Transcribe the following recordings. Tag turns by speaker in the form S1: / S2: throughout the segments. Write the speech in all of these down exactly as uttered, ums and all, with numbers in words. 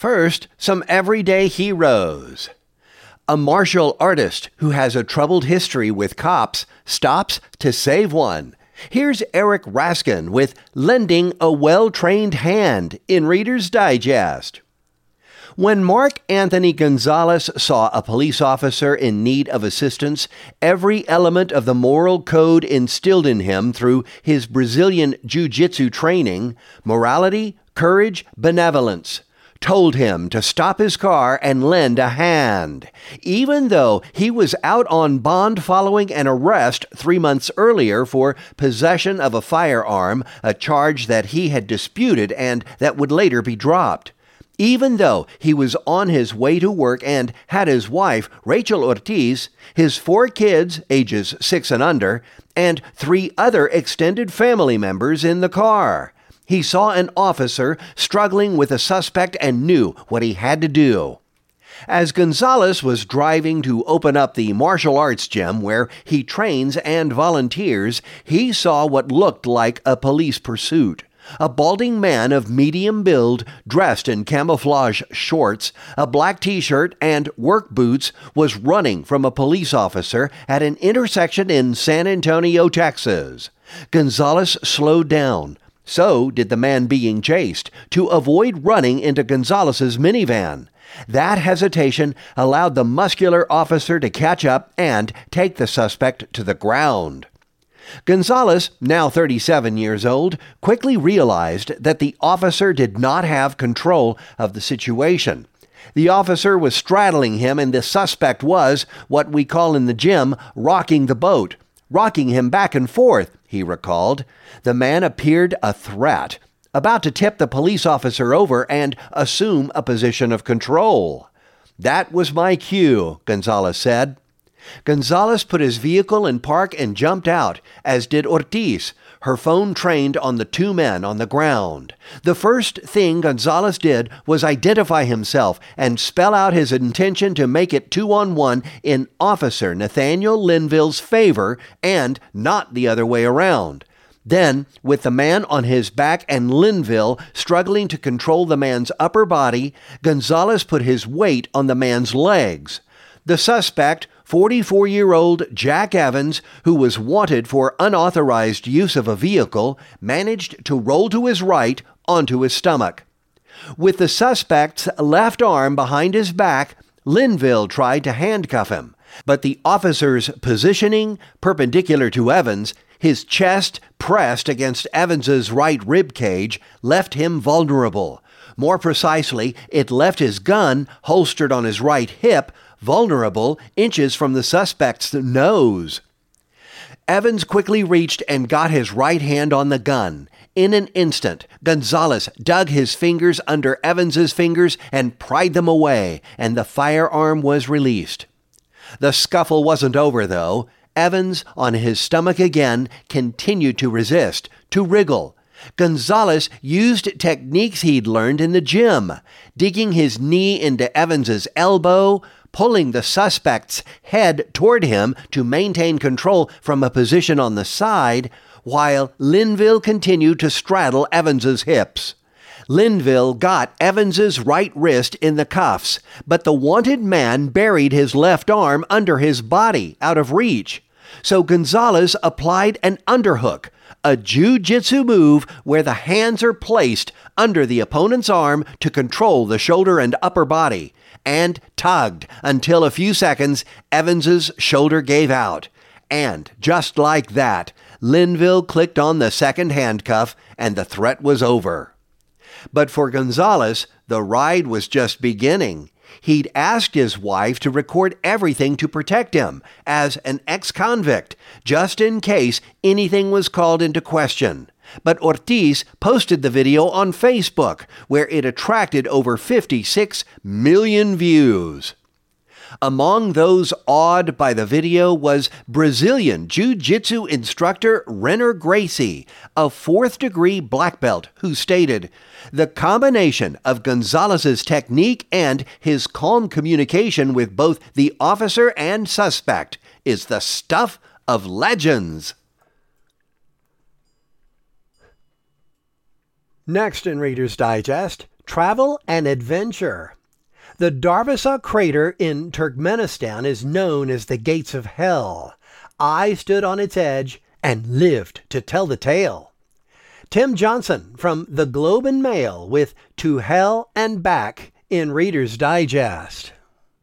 S1: First, some everyday heroes. A martial artist who has a troubled history with cops stops to save one. Here's Eric Raskin with Lending a Well-Trained Hand in Reader's Digest. When Mark Anthony Gonzalez saw a police officer in need of assistance, every element of the moral code instilled in him through his Brazilian jiu-jitsu training, morality, courage, benevolence, told him to stop his car and lend a hand, even though he was out on bond following an arrest three months earlier for possession of a firearm, a charge that he had disputed and that would later be dropped. Even though he was on his way to work and had his wife, Rachel Ortiz, his four kids, ages six and under, and three other extended family members in the car. He saw an officer struggling with a suspect and knew what he had to do. As Gonzalez was driving to open up the martial arts gym where he trains and volunteers, he saw what looked like a police pursuit. A balding man of medium build, dressed in camouflage shorts, a black t-shirt, and work boots, was running from a police officer at an intersection in San Antonio, Texas. Gonzalez slowed down. So did the man being chased, to avoid running into Gonzalez's minivan. That hesitation allowed the muscular officer to catch up and take the suspect to the ground. Gonzalez, now thirty-seven years old, quickly realized that the officer did not have control of the situation. The officer was straddling him, and the suspect was, what we call in the gym, rocking the boat. Rocking him back and forth, he recalled. The man appeared a threat, about to tip the police officer over and assume a position of control. That was my cue, Gonzalez said. Gonzalez put his vehicle in park and jumped out, as did Ortiz, her phone trained on the two men on the ground. The first thing Gonzalez did was identify himself and spell out his intention to make it two-on-one in Officer Nathaniel Linville's favor and not the other way around. Then, with the man on his back and Linville struggling to control the man's upper body, Gonzalez put his weight on the man's legs. The suspect, forty-four-year-old Jack Evans, who was wanted for unauthorized use of a vehicle, managed to roll to his right onto his stomach. With the suspect's left arm behind his back, Linville tried to handcuff him, but the officer's positioning, perpendicular to Evans, his chest pressed against Evans's right rib cage, left him vulnerable. More precisely, it left his gun, holstered on his right hip, vulnerable inches from the suspect's nose. Evans quickly reached and got his right hand on the gun. In an instant, Gonzalez dug his fingers under Evans's fingers and pried them away, and the firearm was released. The scuffle wasn't over, though. Evans, on his stomach again, continued to resist, to wriggle. Gonzalez used techniques he'd learned in the gym, digging his knee into Evans's elbow, pulling the suspect's head toward him to maintain control from a position on the side, while Linville continued to straddle Evans's hips. Linville got Evans's right wrist in the cuffs, but the wanted man buried his left arm under his body, out of reach. So Gonzalez applied an underhook, a jiu-jitsu move where the hands are placed under the opponent's arm to control the shoulder and upper body, and tugged until a few seconds Evans's shoulder gave out. And just like that, Linville clicked on the second handcuff and the threat was over. But for Gonzalez, the ride was just beginning. He'd asked his wife to record everything to protect him as an ex-convict, just in case anything was called into question. But Ortiz posted the video on Facebook, where it attracted over fifty-six million views. Among those awed by the video was Brazilian jiu-jitsu instructor Renner Gracie, a fourth-degree black belt, who stated, "The combination of Gonzalez's technique and his calm communication with both the officer and suspect is the stuff of legends." Next in Reader's Digest, Travel and adventure. The Darvasa crater in Turkmenistan is known as the Gates of Hell. I stood on its edge and lived to tell the tale. Tim Johnson from the Globe and Mail with To Hell and Back in Reader's Digest.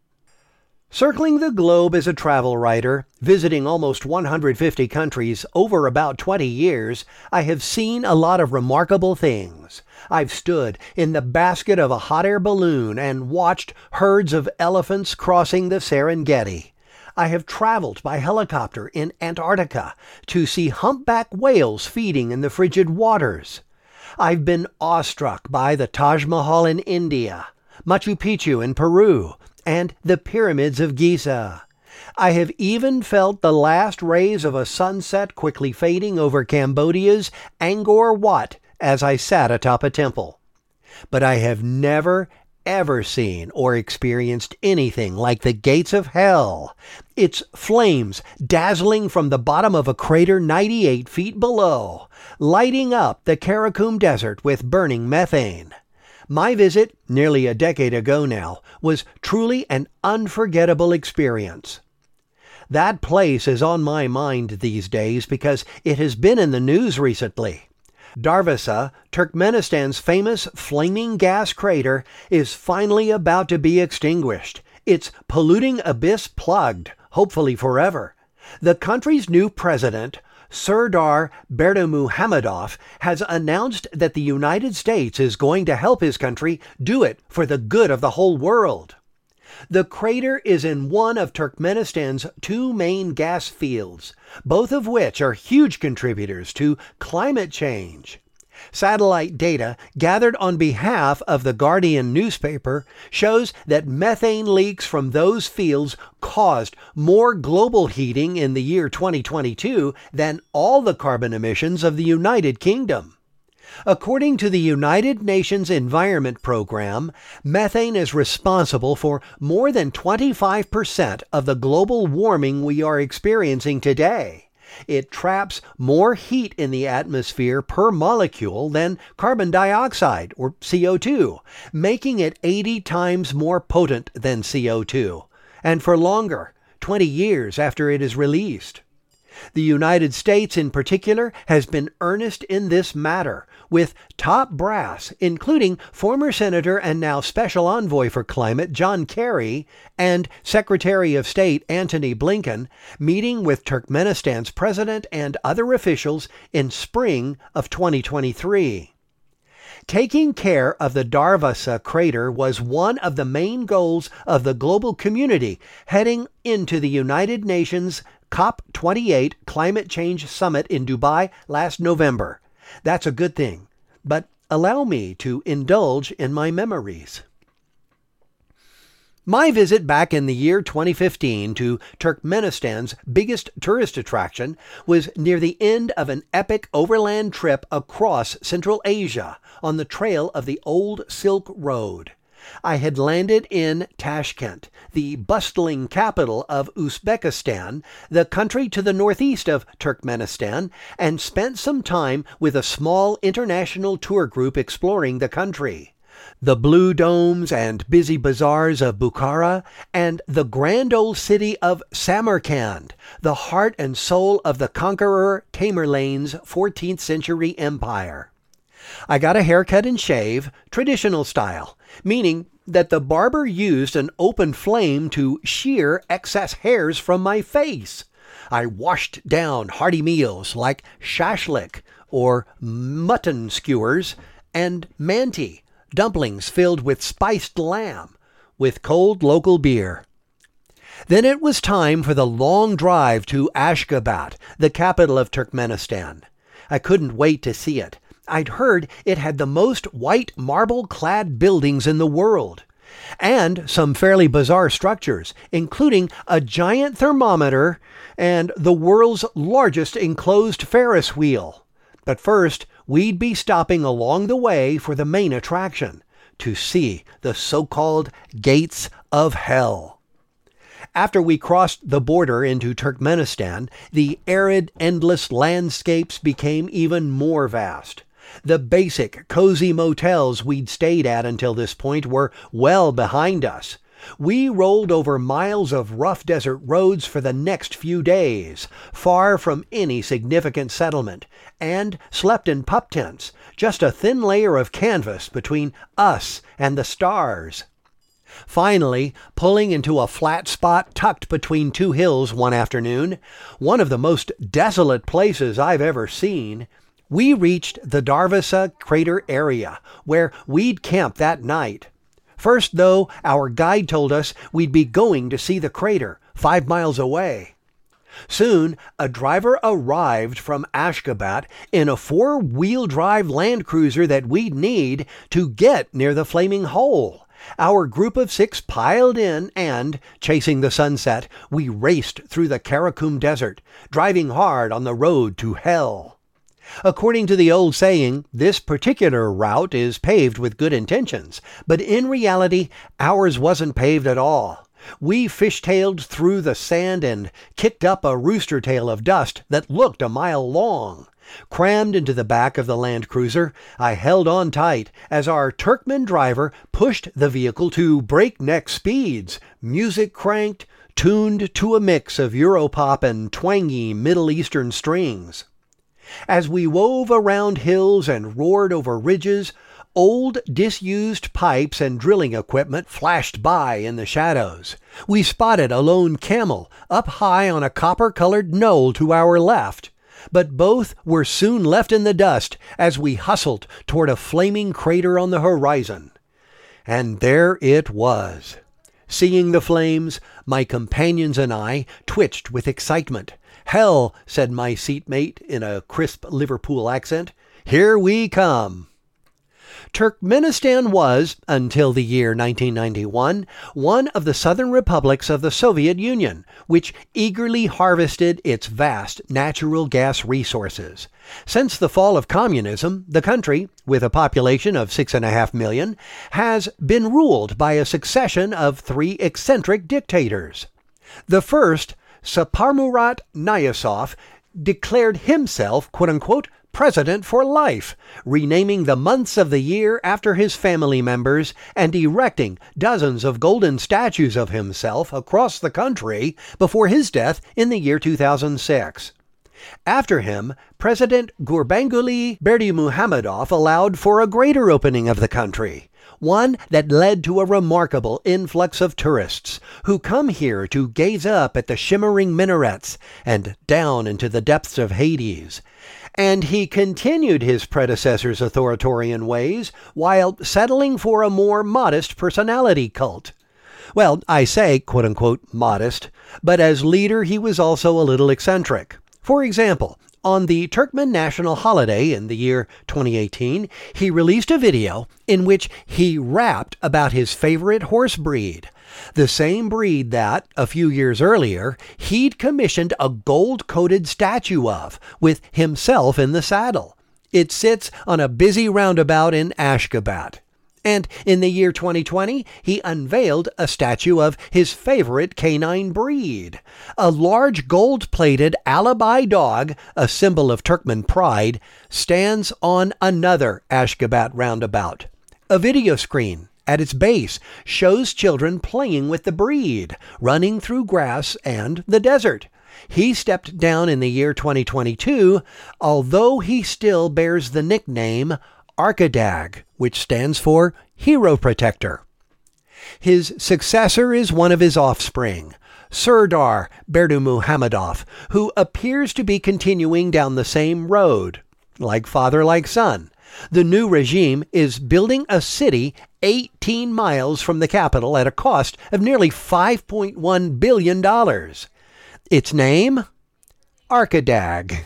S1: Circling the globe as a travel writer, visiting almost one hundred fifty countries over about twenty years, I have seen a lot of remarkable things. I've stood in the basket of a hot air balloon and watched herds of elephants crossing the Serengeti. I have traveled by helicopter in Antarctica to see humpback whales feeding in the frigid waters. I've been awestruck by the Taj Mahal in India, Machu Picchu in Peru, and the pyramids of Giza. I have even felt the last rays of a sunset quickly fading over Cambodia's Angkor Wat as I sat atop a temple. But I have never, ever seen or experienced anything like the Gates of Hell. Its flames dazzling from the bottom of a crater ninety-eight feet below, lighting up the Karakum Desert with burning methane. My visit, nearly a decade ago now, was truly an unforgettable experience. That place is on my mind these days because it has been in the news recently. Darvasa, Turkmenistan's famous flaming gas crater, is finally about to be extinguished. Its polluting abyss plugged, hopefully forever. The country's new president, Serdar Berdimuhamedov, has announced that the United States is going to help his country do it for the good of the whole world. The crater is in one of Turkmenistan's two main gas fields, both of which are huge contributors to climate change. Satellite data gathered on behalf of the Guardian newspaper shows that methane leaks from those fields caused more global heating in the year twenty twenty-two than all the carbon emissions of the United Kingdom. According to the United Nations Environment Program, methane is responsible for more than twenty-five percent of the global warming we are experiencing today. It traps more heat in the atmosphere per molecule than carbon dioxide, or C O two, making it eighty times more potent than C O two, and for longer, twenty years after it is released. The United States, in particular, has been earnest in this matter, with top brass, including former Senator and now Special Envoy for Climate John Kerry and Secretary of State Antony Blinken, meeting with Turkmenistan's president and other officials in spring of twenty twenty-three. Taking care of the Darvasa crater was one of the main goals of the global community heading into the United Nations COP twenty-eight Climate Change Summit in Dubai last November. That's a good thing, but allow me to indulge in my memories. My visit back in the year twenty fifteen to Turkmenistan's biggest tourist attraction was near the end of an epic overland trip across Central Asia on the trail of the Old Silk Road. I had landed in Tashkent, the bustling capital of Uzbekistan, the country to the northeast of Turkmenistan, and spent some time with a small international tour group exploring the country. The blue domes and busy bazaars of Bukhara, and the grand old city of Samarkand, the heart and soul of the conqueror Tamerlane's fourteenth century empire. I got a haircut and shave, traditional style, meaning that the barber used an open flame to shear excess hairs from my face. I washed down hearty meals like shashlik, or mutton skewers, and manti, dumplings filled with spiced lamb, with cold local beer. Then it was time for the long drive to Ashgabat, the capital of Turkmenistan. I couldn't wait to see it. I'd heard it had the most white marble-clad buildings in the world, and some fairly bizarre structures, including a giant thermometer and the world's largest enclosed Ferris wheel. But first, we'd be stopping along the way for the main attraction, to see the so-called Gates of Hell. After we crossed the border into Turkmenistan, the arid, endless landscapes became even more vast. The basic, cozy motels we'd stayed at until this point were well behind us. We rolled over miles of rough desert roads for the next few days, far from any significant settlement, and slept in pup tents, just a thin layer of canvas between us and the stars. Finally, pulling into a flat spot tucked between two hills one afternoon, one of the most desolate places I've ever seen, we reached the Darvasa crater area, where we'd camped that night. First, though, our guide told us we'd be going to see the crater, five miles away. Soon, a driver arrived from Ashgabat in a four-wheel drive Land Cruiser that we'd need to get near the flaming hole. Our group of six piled in and, chasing the sunset, we raced through the Karakum Desert, driving hard on the road to hell. According to the old saying, this particular route is paved with good intentions, but in reality, ours wasn't paved at all. We fishtailed through the sand and kicked up a rooster tail of dust that looked a mile long. Crammed into the back of the Land Cruiser, I held on tight as our Turkmen driver pushed the vehicle to breakneck speeds, music cranked, tuned to a mix of Europop and twangy Middle Eastern strings. As we wove around hills and roared over ridges, old disused pipes and drilling equipment flashed by in the shadows. We spotted a lone camel up high on a copper-colored knoll to our left, but both were soon left in the dust as we hustled toward a flaming crater on the horizon. And there it was. Seeing the flames, my companions and I twitched with excitement. "Hell," said my seatmate in a crisp Liverpool accent. "Here we come." Turkmenistan was, until the year nineteen ninety-one, one of the southern republics of the Soviet Union, which eagerly harvested its vast natural gas resources. Since the fall of communism, the country, with a population of six and a half million, has been ruled by a succession of three eccentric dictators. The first, Saparmurat Niyazov, declared himself, quote-unquote, president for life, renaming the months of the year after his family members and erecting dozens of golden statues of himself across the country before his death in the year two thousand six. After him, President Gurbanguly Berdimuhamedov allowed for a greater opening of the country, one that led to a remarkable influx of tourists who come here to gaze up at the shimmering minarets and down into the depths of Hades. And he continued his predecessor's authoritarian ways while settling for a more modest personality cult. Well, I say, quote-unquote, modest, but as leader he was also a little eccentric. For example, on the Turkmen national holiday in the year twenty eighteen, he released a video in which he rapped about his favorite horse breed, the same breed that, a few years earlier, he'd commissioned a gold-coated statue of, with himself in the saddle. It sits on a busy roundabout in Ashgabat. And in the year twenty twenty, he unveiled a statue of his favorite canine breed. A large gold-plated Alibi dog, a symbol of Turkmen pride, stands on another Ashgabat roundabout. A video screen at its base shows children playing with the breed, running through grass and the desert. He stepped down in the year twenty twenty-two, although he still bears the nickname Arkadag, which stands for Hero Protector. His successor is one of his offspring, Serdar Berdimuhamedov, who appears to be continuing down the same road. Like father, like son. The new regime is building a city eighteen miles from the capital at a cost of nearly five point one billion dollars. Its name? Arkadag.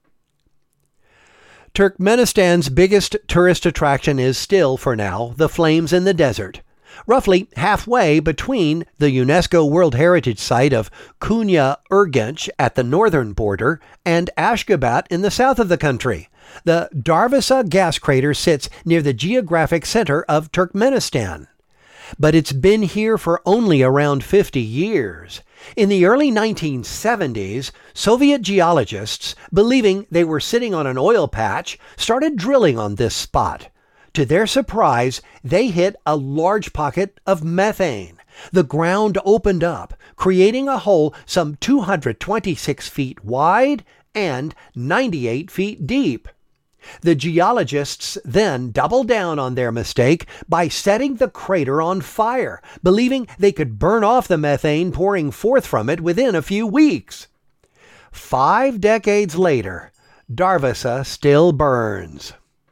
S1: Turkmenistan's biggest tourist attraction is still, for now, the flames in the desert, roughly halfway between the UNESCO World Heritage Site of Kunya Urgench at the northern border and Ashgabat in the south of the country. The Darvasa gas crater sits near the geographic center of Turkmenistan. but it's been here for only around fifty years. In the early nineteen seventies, Soviet geologists, believing they were sitting on an oil patch, started drilling on this spot. To their surprise, they hit a large pocket of methane. The ground opened up, creating a hole some two hundred twenty-six feet wide and ninety-eight feet deep. The geologists then doubled down on their mistake by setting the crater on fire, believing they could burn off the methane pouring forth from it within a few weeks. Five decades later, Darvasa still burns.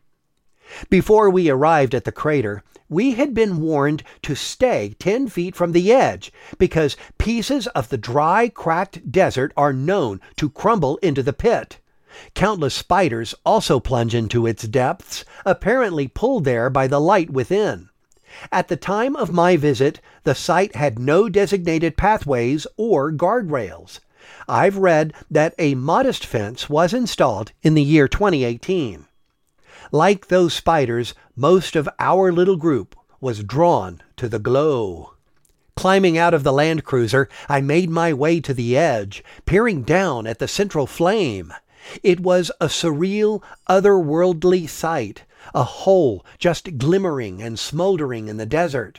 S1: Before we arrived at the crater, we had been warned to stay ten feet from the edge because pieces of the dry, cracked desert are known to crumble into the pit. Countless spiders also plunge into its depths, apparently pulled there by the light within. At the time of my visit, the site had no designated pathways or guardrails. I've read that a modest fence was installed in the year twenty eighteen. Like those spiders, most of our little group was drawn to the glow. Climbing out of the Land Cruiser, I made my way to the edge, peering down at the central flame. It was a surreal, otherworldly sight, a hole just glimmering and smoldering in the desert.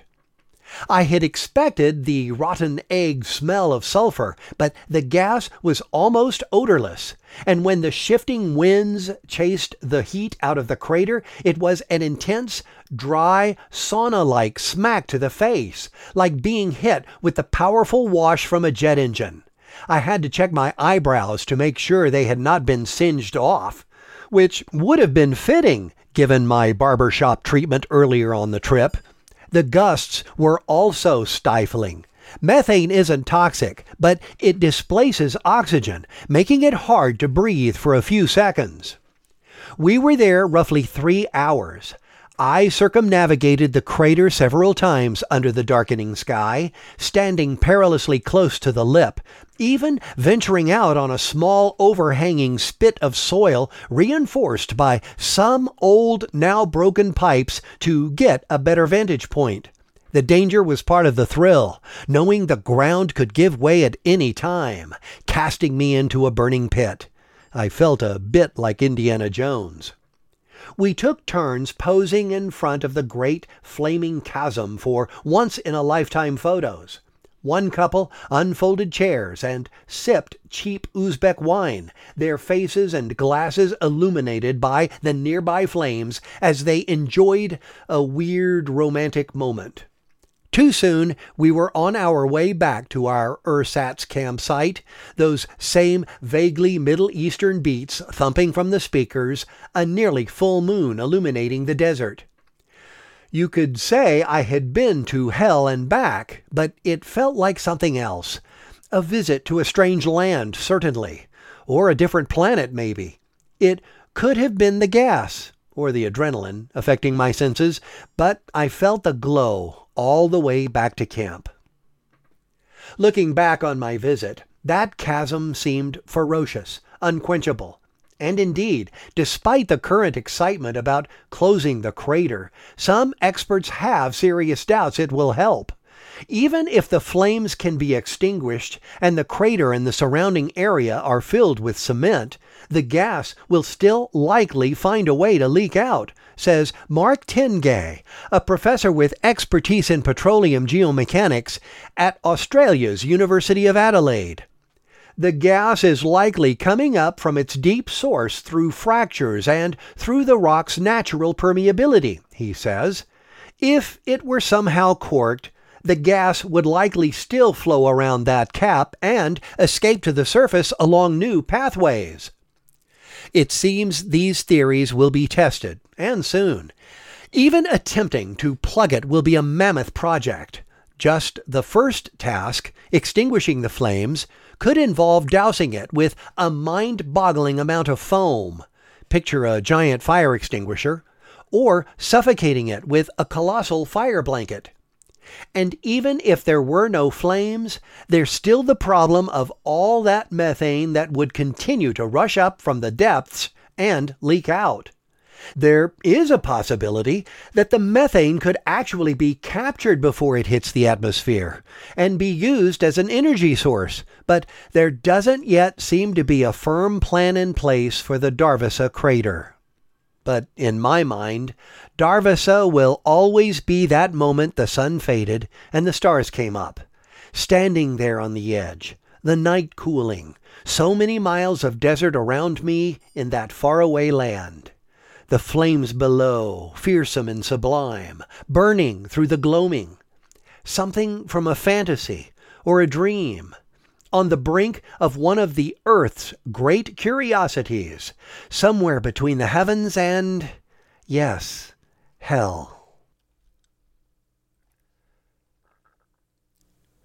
S1: I had expected the rotten egg smell of sulfur, but the gas was almost odorless, and when the shifting winds chased the heat out of the crater, it was an intense, dry, sauna-like smack to the face, like being hit with the powerful wash from a jet engine. I had to check my eyebrows to make sure they had not been singed off, which would have been fitting given my barbershop treatment earlier on the trip. The gusts were also stifling. Methane isn't toxic, but it displaces oxygen, making it hard to breathe for a few seconds. We were there roughly three hours. I circumnavigated the crater several times under the darkening sky, standing perilously close to the lip, even venturing out on a small overhanging spit of soil reinforced by some old, now broken pipes to get a better vantage point. The danger was part of the thrill, knowing the ground could give way at any time, casting me into a burning pit. I felt a bit like Indiana Jones. We took turns posing in front of the great flaming chasm for once-in-a-lifetime photos. One couple unfolded chairs and sipped cheap Uzbek wine, their faces and glasses illuminated by the nearby flames as they enjoyed a weird romantic moment. Too soon, we were on our way back to our ersatz campsite, those same vaguely Middle Eastern beats thumping from the speakers, a nearly full moon illuminating the desert. You could say I had been to hell and back, but it felt like something else. A visit to a strange land, certainly. Or a different planet, maybe. It could have been the gas, or the adrenaline, affecting my senses, but I felt the glow all the way back to camp. Looking back on my visit, that chasm seemed ferocious, unquenchable. And indeed, despite the current excitement about closing the crater, some experts have serious doubts it will help. Even if the flames can be extinguished and the crater and the surrounding area are filled with cement, the gas will still likely find a way to leak out, says Mark Tengay, a professor with expertise in petroleum geomechanics at Australia's University of Adelaide. The gas is likely coming up from its deep source through fractures and through the rock's natural permeability, he says. If it were somehow corked, the gas would likely still flow around that cap and escape to the surface along new pathways. It seems these theories will be tested, and soon. Even attempting to plug it will be a mammoth project. Just the first task, extinguishing the flames, could involve dousing it with a mind-boggling amount of foam. Picture a giant fire extinguisher. Or suffocating it with a colossal fire blanket. And even if there were no flames, there's still the problem of all that methane that would continue to rush up from the depths and leak out. There is a possibility that the methane could actually be captured before it hits the atmosphere and be used as an energy source, but there doesn't yet seem to be a firm plan in place for the Darvassa crater. But in my mind, Darvassa will always be that moment the sun faded and the stars came up. Standing there on the edge, the night cooling, so many miles of desert around me in that faraway land. The flames below, fearsome and sublime, burning through the gloaming. Something from a fantasy or a dream. On the brink of one of the earth's great curiosities, somewhere between the heavens and, yes, hell.